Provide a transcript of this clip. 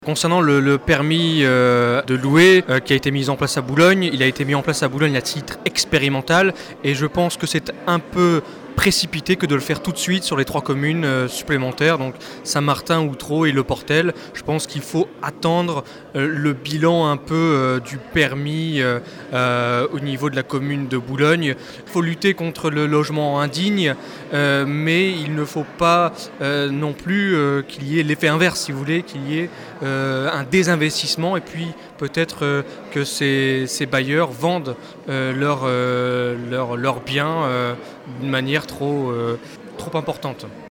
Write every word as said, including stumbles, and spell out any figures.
Concernant le, le permis euh, de louer euh, qui a été mis en place à Boulogne, il a été mis en place à Boulogne à titre expérimental et je pense que c'est un peu précipité que de le faire tout de suite sur les trois communes euh, supplémentaires, donc Saint-Martin, Outreau et Le Portel. Je pense qu'il faut attendre euh, le bilan un peu euh, du permis euh, euh, au niveau de la commune de Boulogne. Il faut lutter contre le logement indigne, euh, mais il ne faut pas euh, non plus euh, qu'il y ait l'effet inverse, si vous voulez, qu'il y ait euh, un désinvestissement et puis peut-être euh, que ces, ces bailleurs vendent euh, leurs leur, leur biens euh, d'une manière trop, euh, trop importante.